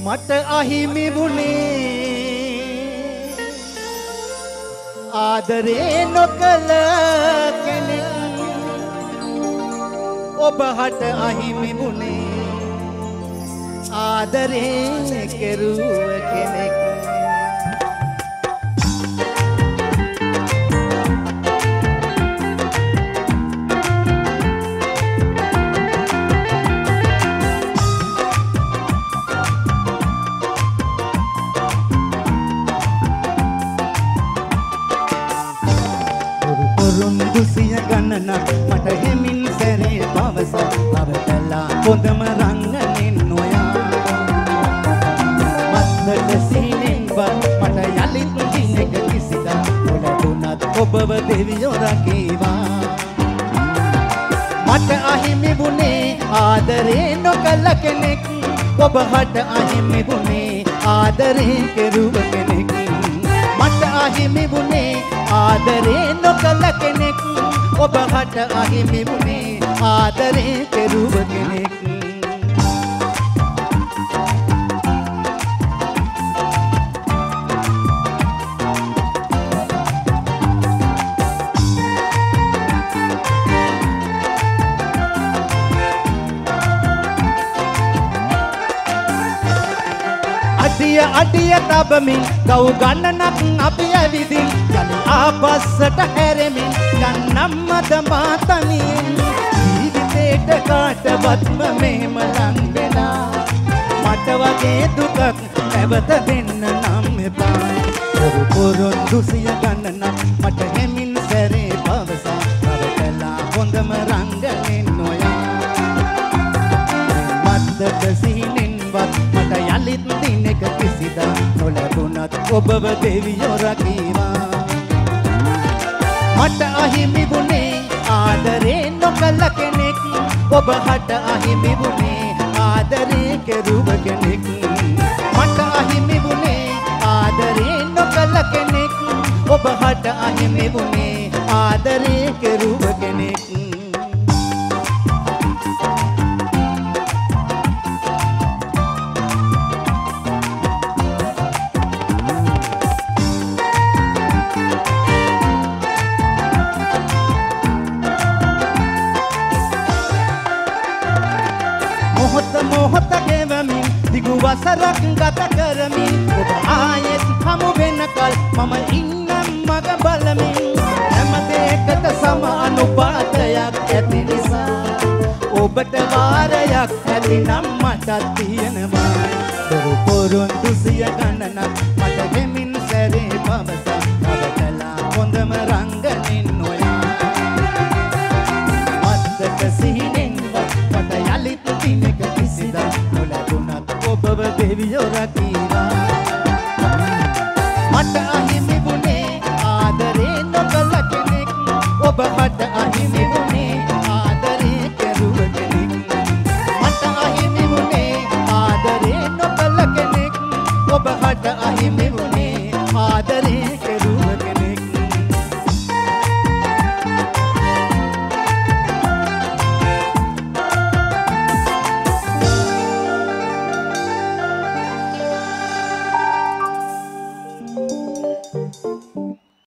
මට අහිමි වුණේ ආදරේ නොකළ කෙනෙක් ඔබ හට අහිමි වුණේ ආදරේ කෙරුව කෙනෙක් රුන්දුසිය ගණනක් මට හෙමින් සැරේ පවසා අවතලා හොඳම රංගනෙන් නොයා මත්තට සීනෙන්වත් මට යලිත් දිනක කිසිදා ඔලුණත් ඔබව දෙවියෝ රකීවා මට අහිමි වුණේ ආදරේ නොකළ කෙනෙක් ඔබ හට අහිමි වුණේ ආදරේ කෙරුව කෙනෙක් මට අහිමි වුණේ ආදරේ නොකළ කෙනෙක් ඔබ හට අහිමි වුණේ ආදරේ කෙරුව කෙනෙක් අඩිය තබමින් ගව් ගණනක් අපි ඇවිදින් යන ආපස්සට හැරෙමින් යන්නම් මද මාතනින් ජීවිතේට කාටවත්ම මෙහෙම ලං වෙලා මට වගේ දුකක් නැවත දෙන්න නම් එපා පොරොන්දු සිය ගණනක් මට හෙමින් සැරේ පවසා අවතලා හොඳම රංගනෙන් නොයා මත්තට සිහිනෙන්වත් මට යලිත් දිනක කිසිදා නොලැබුණත් ඔබව දෙවියෝ රකීවා මට අහිමි වුණේ ආදරේ නොකළ කෙනෙක් ඔබ හට අහිමි වුණේ ආදරේ කෙරුව කෙනෙක් මට අහිමි වුණේ ආදරේ නොකළ කෙනෙක් ඔබ හට අහිමි වුණේ ආදරේ කෙරුව කෙනෙක් මොහොත ගෙවමින් දිගු වසරක් ගත කරමින් ඔබ ආයෙත් හමු වෙනකල් මම ඉන්නම් මග බලමින් හැම දෙයකට සමානුපාතයක් ඇති නිසා ඔබට වාරයක් ඇතිනම් මටත් තියෙනවා පොරොන්දු සිය ගණනක් මට ගෙමින් සැරේ පවසා අවතලා හොඳම රංගනෙන් නොයා මත්තක සිහිනෙන්වත් මට යලිත් දිනක කිසිදා නොලැබුණත් ඔබව දෙවියෝ රකීවා මට අහිමි වුණේ ආදරේ නොකළ කෙනෙක් ඔබ හට